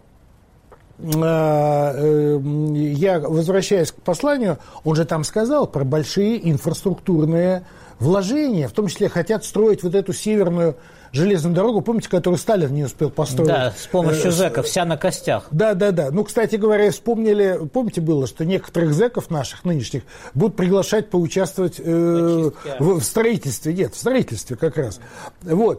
S3: я, возвращаясь к посланию, он же там сказал про большие инфраструктурные вложения, в том числе хотят строить вот эту северную железную дорогу, помните, которую Сталин не успел построить?
S1: Да, с помощью зэков, вся на костях.
S3: Да, да, да. Ну, кстати говоря, вспомнили, помните, было, что некоторых зэков наших нынешних будут приглашать поучаствовать э, в, в строительстве. Нет, в строительстве как раз. Вот.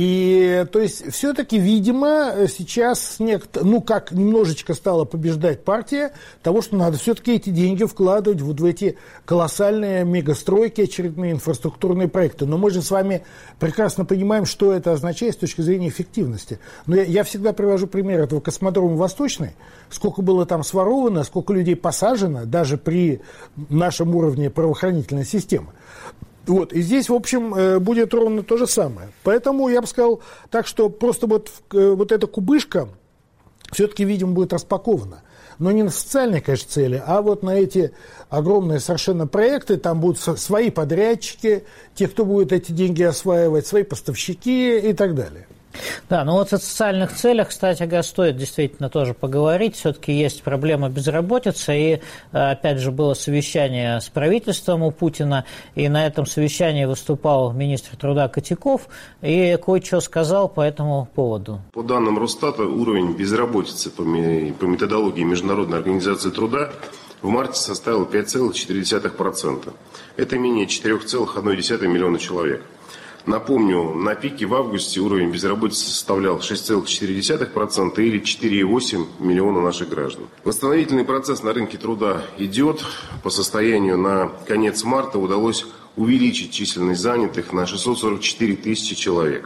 S3: И, то есть, все-таки, видимо, сейчас, некто, ну, как немножечко стала побеждать партия того, что надо все-таки эти деньги вкладывать вот в эти колоссальные мегастройки, очередные инфраструктурные проекты. Но мы же с вами прекрасно понимаем, что это это означает с точки зрения эффективности. Но я, я всегда привожу пример этого космодрома Восточный. Сколько было там своровано, сколько людей посажено, даже при нашем уровне правоохранительной системы. Вот. И здесь, в общем, будет ровно то же самое. Поэтому я бы сказал так, что просто вот, вот эта кубышка все-таки, видимо, будет распакована. Но не на социальные, конечно, цели, а вот на эти огромные совершенно проекты. Там будут свои подрядчики, те, кто будет эти деньги осваивать, свои поставщики и так далее.
S1: Да, ну вот о социальных целях, кстати говоря, стоит действительно тоже поговорить. Все-таки есть проблема безработицы, и, опять же, было совещание с правительством у Путина, и на этом совещании выступал министр труда Котяков, и кое-что сказал по этому поводу.
S7: По данным Росстата, уровень безработицы по методологии Международной организации труда в марте составил пять целых четыре десятых процента. Это менее четыре целых одна десятая миллиона человек. Напомню, на пике в августе уровень безработицы составлял шесть целых четыре десятых процента или четыре целых восемь десятых миллиона наших граждан. Восстановительный процесс на рынке труда идет. По состоянию на конец марта удалось увеличить численность занятых на шестьсот сорок четыре тысячи человек.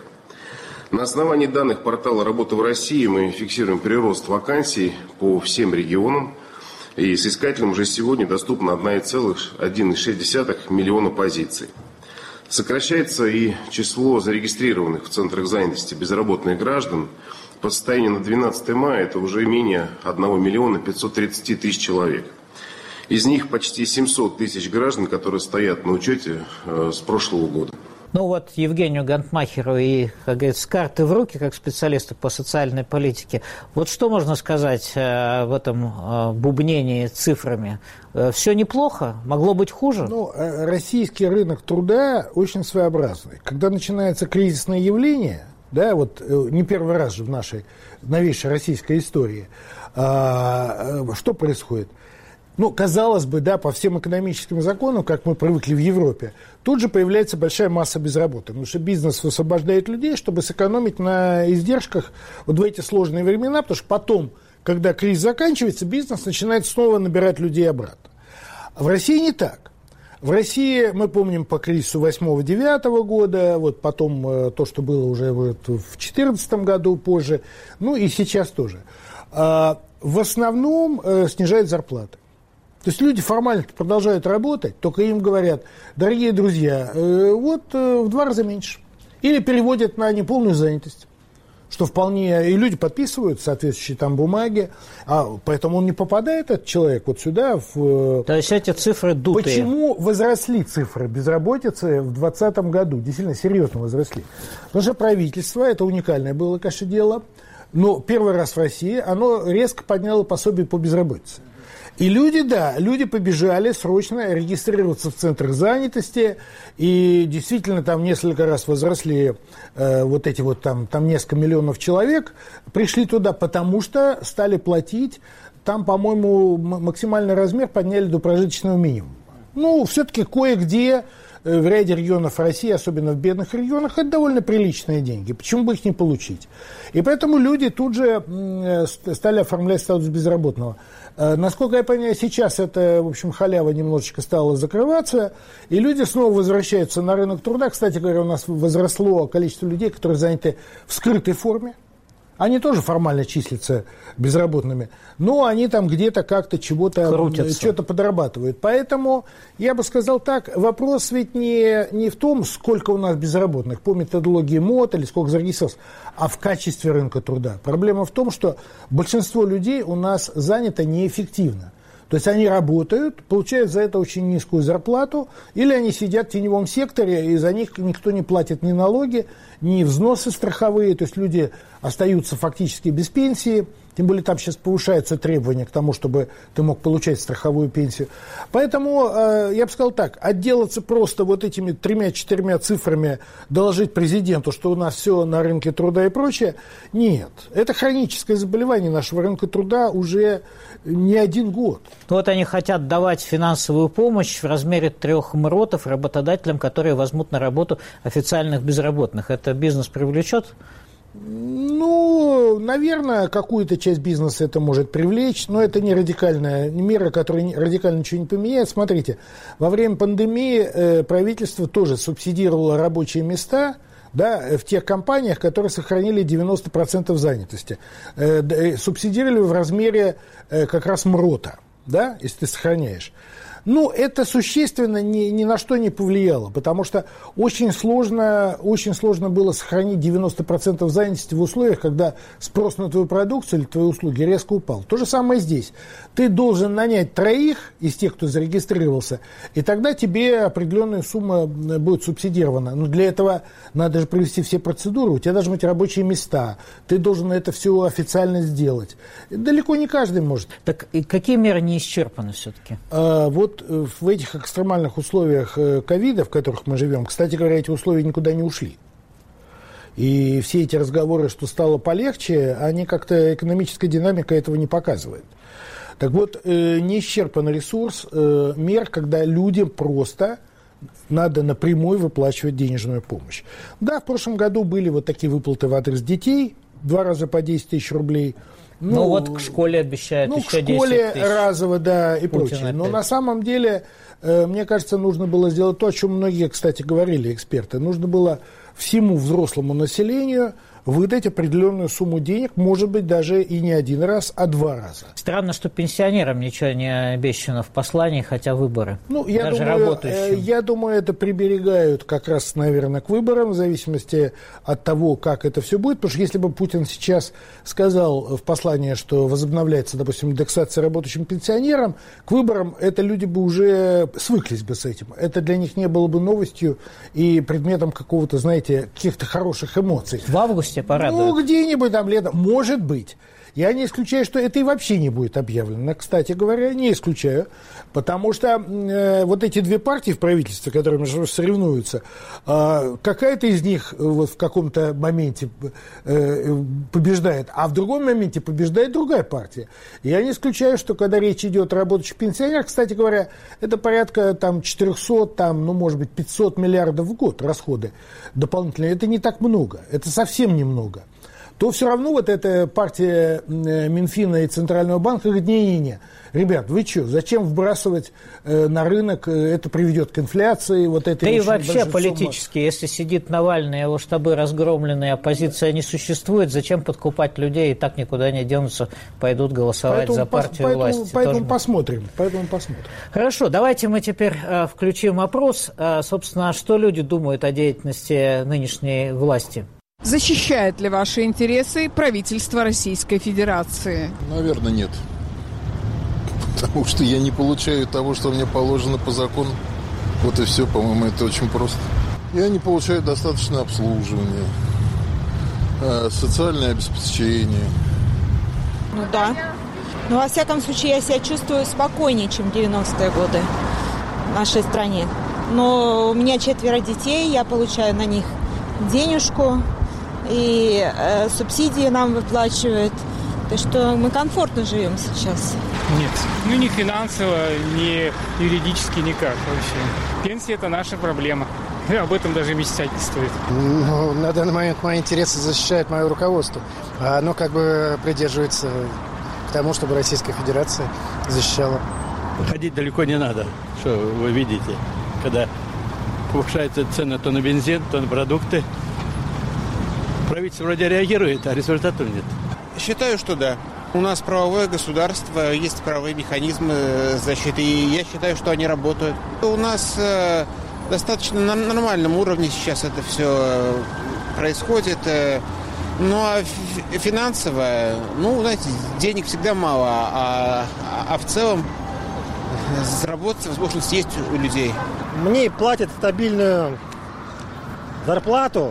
S7: На основании данных портала «Работа в России» мы фиксируем прирост вакансий по всем регионам. И соискателям уже сегодня доступно одна целая шесть десятых миллиона позиций. Сокращается и число зарегистрированных в центрах занятости безработных граждан. По состоянию на двенадцатое мая это уже менее одного миллиона пятьсот тридцать тысяч человек. Из них почти семьсот тысяч граждан, которые стоят на учете э, с прошлого года.
S1: Ну вот Евгению Гантмахеру и, как говорится, с карты в руки, как специалисту по социальной политике. Вот что можно сказать э, в этом э, бубнении цифрами? Э, все неплохо? Могло быть хуже?
S3: Ну, российский рынок труда очень своеобразный. Когда начинается кризисное явление, да, вот э, не первый раз же в нашей новейшей российской истории, э, э, что происходит? Ну, казалось бы, да, по всем экономическим законам, как мы привыкли в Европе, тут же появляется большая масса безработных, потому что бизнес высвобождает людей, чтобы сэкономить на издержках вот в эти сложные времена, потому что потом, когда кризис заканчивается, бизнес начинает снова набирать людей обратно. В России не так. В России, мы помним по кризису восьмого-девятого года, вот потом э, то, что было уже вот в две тысячи четырнадцатом году позже, ну и сейчас тоже. Э, в основном э, снижают зарплаты. То есть люди формально продолжают работать, только им говорят: дорогие друзья, э, вот э, в два раза меньше. Или переводят на неполную занятость, что вполне... И люди подписывают соответствующие там бумаги, а поэтому он не попадает, этот человек, вот сюда. В...
S1: То есть эти цифры дутые.
S3: Почему возросли цифры безработицы в двадцатом году? Действительно серьезно возросли. Потому что правительство, это уникальное было, конечно, дело, но первый раз в России оно резко подняло пособие по безработице. И люди, да, люди побежали срочно регистрироваться в центрах занятости, и действительно там несколько раз возросли э, вот эти вот там, там несколько миллионов человек, пришли туда, потому что стали платить, там, по-моему, максимальный размер подняли до прожиточного минимума. Ну, все-таки кое-где в ряде регионов России, особенно в бедных регионах, это довольно приличные деньги. Почему бы их не получить? И поэтому люди тут же стали оформлять статус безработного. Насколько я понимаю, сейчас эта, в общем, халява немножечко стала закрываться, и люди снова возвращаются на рынок труда. Кстати говоря, у нас возросло количество людей, которые заняты в скрытой форме. Они тоже формально числятся безработными, но они там где-то как-то чего-то, что-то подрабатывают. Поэтому я бы сказал так, вопрос ведь не, не в том, сколько у нас безработных по методологии МОТ или сколько зарегистрировалось, а в качестве рынка труда. Проблема в том, что большинство людей у нас занято неэффективно. То есть они работают, получают за это очень низкую зарплату, или они сидят в теневом секторе, и за них никто не платит ни налоги, ни взносы страховые, то есть люди остаются фактически без пенсии, тем более там сейчас повышаются требования к тому, чтобы ты мог получать страховую пенсию. Поэтому э, я бы сказал так, отделаться просто вот этими тремя-четырьмя цифрами, доложить президенту, что у нас все на рынке труда и прочее, нет. Это хроническое заболевание нашего рынка труда уже не один год.
S1: Вот они хотят давать финансовую помощь в размере трех МРОТов работодателям, которые возьмут на работу официальных безработных. Это бизнес привлечет?
S3: Ну, наверное, какую-то часть бизнеса это может привлечь, но это не радикальная мера, которая радикально ничего не поменяет. Смотрите, во время пандемии э, правительство тоже субсидировало рабочие места, да, в тех компаниях, которые сохранили девяносто процентов занятости. Э, э, субсидировали в размере э, как раз МРОТа, да, если ты сохраняешь. Ну, это существенно ни, ни на что не повлияло, потому что очень сложно, очень сложно было сохранить девяносто процентов занятости в условиях, когда спрос на твою продукцию или твои услуги резко упал. То же самое здесь. Ты должен нанять троих из тех, кто зарегистрировался, и тогда тебе определенная сумма будет субсидирована. Но для этого надо же провести все процедуры, у тебя должны быть рабочие места, ты должен это все официально сделать. Далеко не каждый может.
S1: Так и какие меры не исчерпаны все-таки?
S3: А, вот в этих экстремальных условиях ковида, в которых мы живем, кстати говоря, эти условия никуда не ушли. И все эти разговоры, что стало полегче, они как-то, экономическая динамика этого не показывает. Так вот, не исчерпан ресурс мер, когда людям просто надо напрямую выплачивать денежную помощь. Да, в прошлом году были вот такие выплаты в адрес детей, два раза по десять тысяч рублей.
S1: Ну, ну вот к школе обещают
S3: ну,
S1: еще
S3: десять тысяч. Ну, к школе разово, да, и
S1: Путин
S3: прочее.
S1: опять.
S3: Но на самом деле, э, мне кажется, нужно было сделать то, о чем многие, кстати, говорили эксперты. Нужно было всему взрослому населению выдать определенную сумму денег, может быть, даже и не один раз, а два раза.
S1: Странно, что пенсионерам ничего не обещано в послании, хотя выборы.
S3: Ну, я
S1: даже
S3: думаю,
S1: работающим.
S3: Я думаю, это приберегают как раз, наверное, к выборам, в зависимости от того, как это все будет. Потому что если бы Путин сейчас сказал в послании, что возобновляется, допустим, индексация работающим пенсионерам, к выборам это люди бы уже свыклись бы с этим. Это для них не было бы новостью и предметом какого-то, знаете, каких-то хороших эмоций.
S1: В августе порадует.
S3: Ну, где-нибудь там летом. Может быть. Я не исключаю, что это и вообще не будет объявлено. Кстати говоря, не исключаю. Потому что э, вот эти две партии в правительстве, которые между собой соревнуются, э, какая-то из них вот в каком-то моменте э, побеждает, а в другом моменте побеждает другая партия. Я не исключаю, что когда речь идет о работающих пенсионерах, кстати говоря, это порядка там, четыреста, там, ну, может быть, пятьсот миллиардов в год расходы дополнительные. Это не так много. Это совсем немного. То все равно вот эта партия Минфина и Центрального банка говорит, не-не-не, ребят, вы что, зачем вбрасывать э, на рынок, это приведет к инфляции, вот это...
S1: Да и вообще политически, сумма. Если сидит Навальный, его штабы разгромлены, оппозиция не существует, зачем подкупать людей, и так никуда не денутся, пойдут голосовать поэтому за партию
S3: поэтому,
S1: власти.
S3: Поэтому
S1: Тоже...
S3: посмотрим, поэтому посмотрим.
S1: Хорошо, давайте мы теперь э, включим опрос, э, собственно, что люди думают о деятельности нынешней власти.
S8: Защищает ли ваши интересы правительство Российской Федерации?
S9: Наверное, нет. Потому что я не получаю того, что мне положено по закону. Вот и все, по-моему, это очень просто. Я не получаю достаточно обслуживания, социальное обеспечение.
S8: Ну да.
S10: Но, во всяком случае, я себя чувствую спокойнее, чем в девяностые годы в нашей стране. Но у меня четверо детей, я получаю на них денежку, и э, субсидии нам выплачивают. Так что мы комфортно живем сейчас.
S11: Нет, ну ни финансово, ни юридически, никак вообще. Пенсия – это наша проблема. И об этом даже мечтать не стоит.
S12: Ну, на данный момент мои интересы защищает мое руководство. А оно как бы придерживается к тому, чтобы Российская Федерация защищала.
S13: Ходить далеко не надо, что вы видите. Когда повышаются цены то на бензин, то на продукты. Правительство вроде реагирует, а результатов нет.
S14: Считаю, что да. У нас правовое государство, есть правовые механизмы защиты, и я считаю, что они работают. У нас э, достаточно на нормальном уровне сейчас это все происходит. Э, ну, а финансово, ну, знаете, денег всегда мало, а, а, а в целом заработать возможность есть у людей.
S12: Мне платят стабильную зарплату,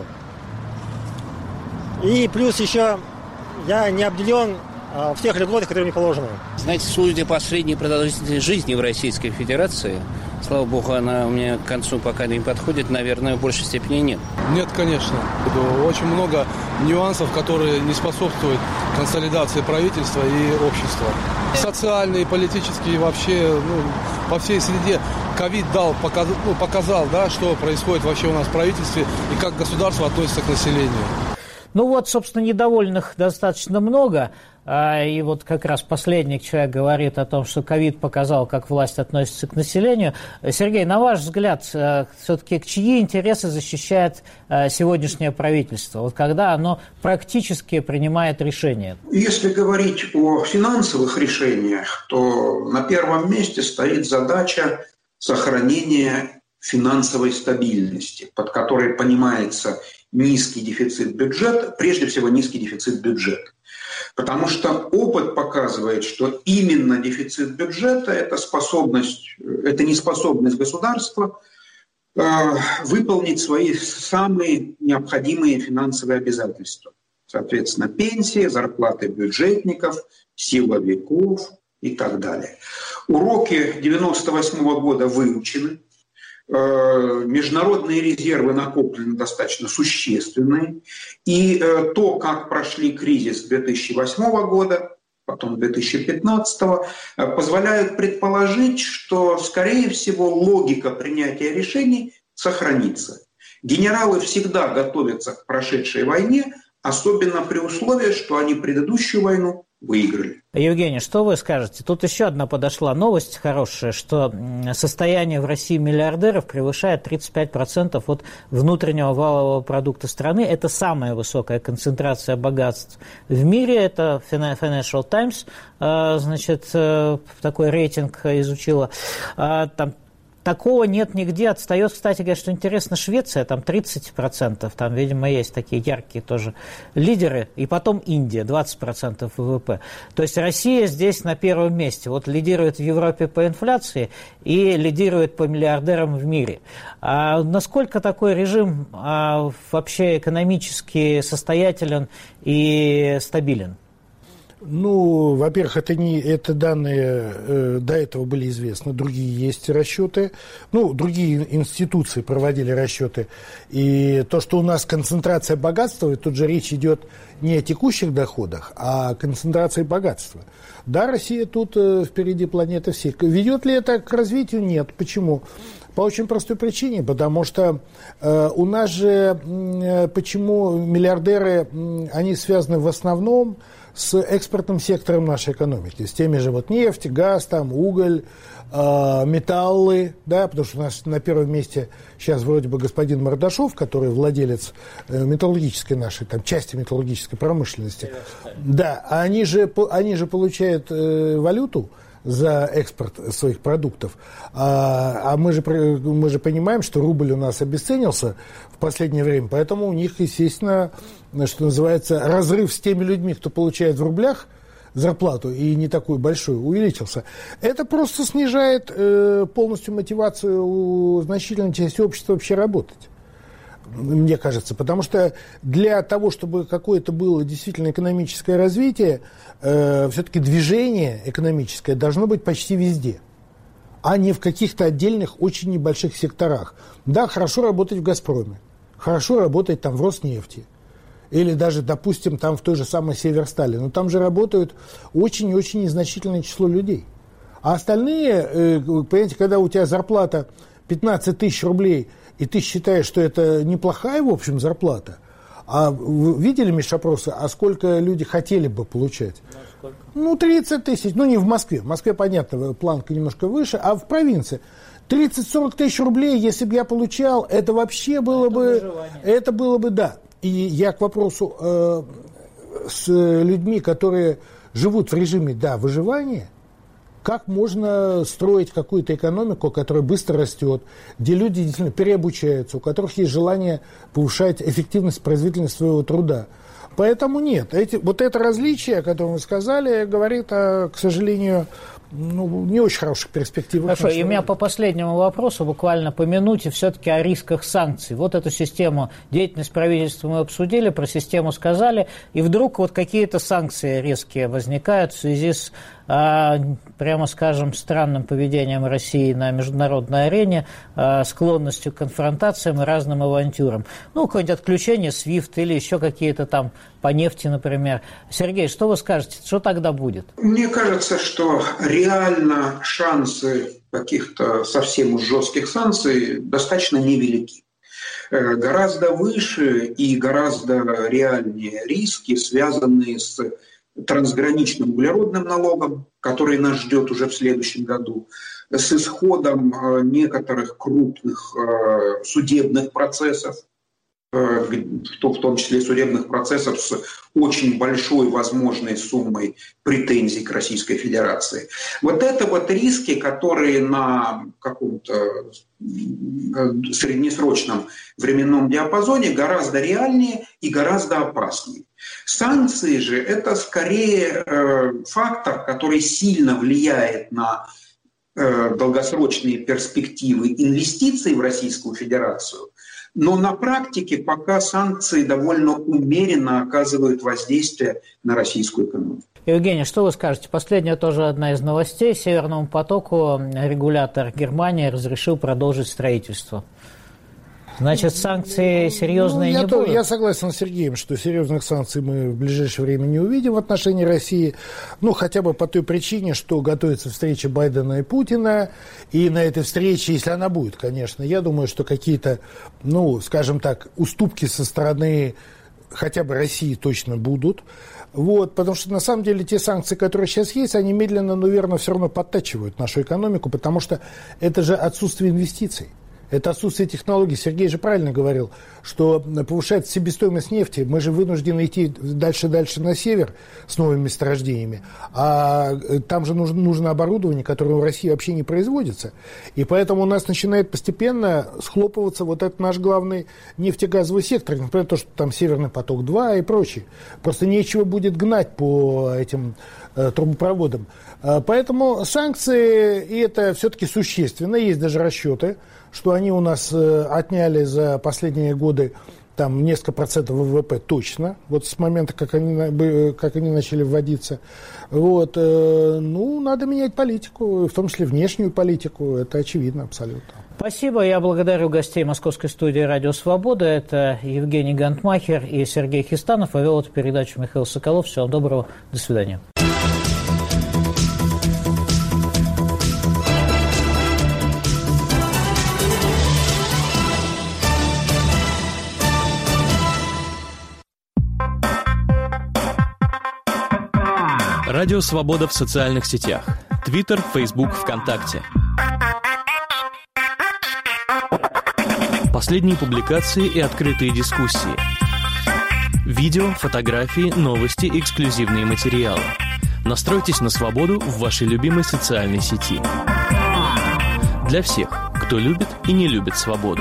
S12: и плюс еще я не обделен а, в тех льготах, которые мне положены.
S15: Знаете, судя по средней продолжительности жизни в Российской Федерации, слава богу, она у меня к концу пока не подходит, наверное, в большей степени нет.
S16: Нет, конечно. Очень много нюансов, которые не способствуют консолидации правительства и общества. Социальные, политические, вообще, ну, по всей среде. Ковид дал, показ, ну, показал, да, что происходит вообще у нас в правительстве и как государство относится к населению.
S1: Ну вот, собственно, недовольных достаточно много. И вот как раз последний человек говорит о том, что ковид показал, как власть относится к населению. Сергей, на ваш взгляд, все-таки чьи интересы защищает сегодняшнее правительство? Вот когда оно практически принимает решения?
S4: Если говорить о финансовых решениях, то на первом месте стоит задача сохранения финансовой стабильности, под которой понимается низкий дефицит бюджета, прежде всего низкий дефицит бюджета. Потому что опыт показывает, что именно дефицит бюджета – это способность, это неспособность государства э, выполнить свои самые необходимые финансовые обязательства. Соответственно, пенсии, зарплаты бюджетников, силовиков и так далее. Уроки девяносто восьмого года выучены. Международные резервы накоплены достаточно существенные. И то, как прошли кризис две тысячи восьмого года, потом две тысячи пятнадцатого, позволяют предположить, что, скорее всего, логика принятия решений сохранится. Генералы всегда готовятся к прошедшей войне, особенно при условии, что они предыдущую войну выиграли.
S1: Евгений, что вы скажете? Тут еще одна подошла новость хорошая, что состояние в России миллиардеров превышает тридцать пять процентов от внутреннего валового продукта страны. Это самая высокая концентрация богатств в мире. Это Financial Times, значит, такой рейтинг изучила. Там такого нет нигде. Отстает, кстати говоря, что интересно, Швеция, там тридцать процентов, там, видимо, есть такие яркие тоже лидеры, и потом Индия, двадцать процентов ВВП. То есть Россия здесь на первом месте. Вот лидирует в Европе по инфляции и лидирует по миллиардерам в мире. А насколько такой режим а, вообще экономически состоятелен и стабилен?
S3: Ну, во-первых, это, не, это данные э, до этого были известны, другие есть расчеты, ну, другие институции проводили расчеты, и то, что у нас концентрация богатства, и тут же речь идет не о текущих доходах, а о концентрации богатства. Да, Россия тут э, впереди планеты всей. Ведет ли это к развитию? Нет. Почему? По очень простой причине, потому что э, у нас же, э, почему миллиардеры, э, они связаны в основном с экспортным сектором нашей экономики, с теми же вот нефть, газ, там, уголь, э, металлы, да, потому что у нас на первом месте сейчас вроде бы господин Мордашов, который владелец э, металлургической нашей, там, части металлургической промышленности. Да, они же, они же получают э, валюту за экспорт своих продуктов. А, а мы, же, мы же понимаем, что рубль у нас обесценился в последнее время, поэтому у них, естественно, что называется, разрыв с теми людьми, кто получает в рублях зарплату, и не такую большую, увеличился. Это просто снижает э, полностью мотивацию у значительной части общества вообще работать. мне кажется. Потому что для того, чтобы какое-то было действительно экономическое развитие, э, все-таки движение экономическое должно быть почти везде, а не в каких-то отдельных, очень небольших секторах. Да, хорошо работать в «Газпроме», хорошо работать там в «Роснефти», или даже, допустим, там в той же самой «Северстали». Но там же работают очень и очень незначительное число людей. А остальные, понимаете, когда у тебя зарплата пятнадцать тысяч рублей, и ты считаешь, что это неплохая, в общем, зарплата, а вы видели, Миш, опросы, а сколько люди хотели бы получать? Ну, тридцать тысяч, ну, не в Москве. В Москве, понятно, планка немножко выше, а в провинции. тридцать-сорок тысяч рублей, если бы я получал, это вообще было это бы... Выживание. Это было бы, да. И я к вопросу э, с людьми, которые живут в режиме, да, выживания, как можно строить какую-то экономику, которая быстро растет, где люди действительно переобучаются, у которых есть желание повышать эффективность, производительность своего труда. Поэтому нет. Эти, вот это различие, о котором вы сказали, говорит о, к сожалению, ну, не очень хороших перспективах.
S1: Хорошо, и у меня по последнему вопросу, буквально по минуте, все-таки о рисках санкций. Вот эту систему, деятельность правительства мы обсудили, про систему сказали, и вдруг вот какие-то санкции резкие возникают в связи с, а, прямо скажем, странным поведением России на международной арене, а, склонностью к конфронтациям и разным авантюрам. Ну, какое-нибудь отключение свифт или еще какие-то там по нефти, например. Сергей, что вы скажете, что тогда будет?
S4: Мне кажется, что реально шансы каких-то совсем уж жестких санкций достаточно невелики. Гораздо выше и гораздо реальнее риски, связанные с трансграничным углеродным налогом, который нас ждет уже в следующем году, с исходом некоторых крупных судебных процессов, в том числе судебных процессов с очень большой возможной суммой претензий к Российской Федерации. Вот это вот риски, которые на каком-то среднесрочном временном диапазоне гораздо реальнее и гораздо опаснее. Санкции же – это скорее фактор, который сильно влияет на долгосрочные перспективы инвестиций в Российскую Федерацию, но на практике пока санкции довольно умеренно оказывают воздействие на российскую экономику.
S1: Евгений, что вы скажете? Последняя тоже одна из новостей. Северному потоку регулятор Германии разрешил продолжить строительство. Значит, санкции серьезные ну,
S3: я
S1: не
S3: то,
S1: будут?
S3: Я согласен с Сергеем, что серьезных санкций мы в ближайшее время не увидим в отношении России. Ну, хотя бы по той причине, что готовится встреча Байдена и Путина. И на этой встрече, если она будет, конечно, я думаю, что какие-то, ну, скажем так, уступки со стороны хотя бы России точно будут. Вот, потому что, на самом деле, те санкции, которые сейчас есть, они медленно, но верно все равно подтачивают нашу экономику, потому что это же отсутствие инвестиций. Это отсутствие технологий. Сергей же правильно говорил, что повышается себестоимость нефти. Мы же вынуждены идти дальше-дальше на север с новыми месторождениями. А там же нужно, нужно оборудование, которое в России вообще не производится. И поэтому у нас начинает постепенно схлопываться вот этот наш главный нефтегазовый сектор. Например, то, что там Северный поток-два и прочее. Просто нечего будет гнать по этим э, трубопроводам. Э, поэтому санкции, и это все-таки существенно. Есть даже расчеты, что они у нас э, отняли за последние годы там, несколько процентов вэ вэ пэ точно, вот с момента, как они, как они начали вводиться. Вот, э, ну, надо менять политику, в том числе внешнюю политику, это очевидно абсолютно.
S1: Спасибо. Я благодарю гостей Московской студии «Радио Свобода». Это Евгений Гантмахер и Сергей Хистанов. А вел эту передачу Михаил Соколов. Всего доброго. До свидания.
S17: Радио «Свобода» в социальных сетях. Твиттер, Фейсбук, ВКонтакте. Последние публикации и открытые дискуссии. Видео, фотографии, новости, эксклюзивные материалы. Настройтесь на свободу в вашей любимой социальной сети. Для всех, кто любит и не любит свободу.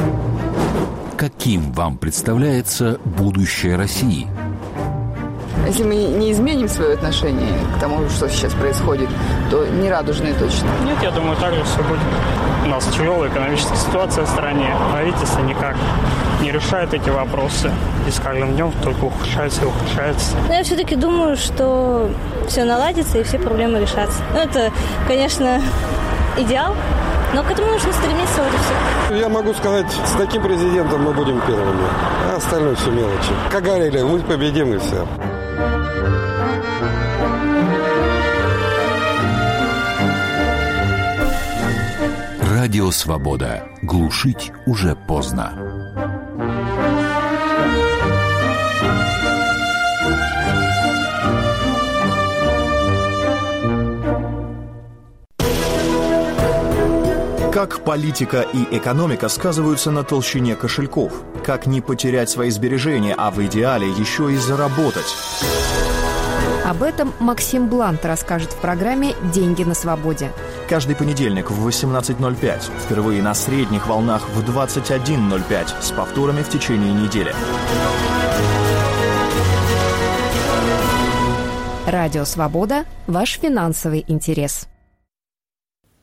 S18: Каким вам представляется будущее России? Если мы не изменим свое отношение к тому, что сейчас происходит, то не радужные точно.
S11: Нет, я думаю, так же все будет. У нас тяжелая экономическая ситуация в стране. Правительство никак не решает эти вопросы. И с каждым днем только ухудшается и ухудшается.
S19: Но я все-таки думаю, что все наладится и все проблемы решатся. Ну, это, конечно, идеал, но к этому нужно стремиться, вот и все.
S20: Я могу сказать, с таким президентом мы будем первыми, а остальное все мелочи. Как говорили, мы победим и все.
S21: Радио «Свобода». Глушить уже поздно.
S22: Как политика и экономика сказываются на толщине кошельков? Как не потерять свои сбережения, а в идеале еще и заработать?
S23: Об этом Максим Блант расскажет в программе «Деньги на свободе».
S22: Каждый понедельник в восемнадцать ноль пять. Впервые на средних волнах в двадцать один ноль пять. С повторами в течение недели.
S23: Радио «Свобода» – ваш финансовый интерес.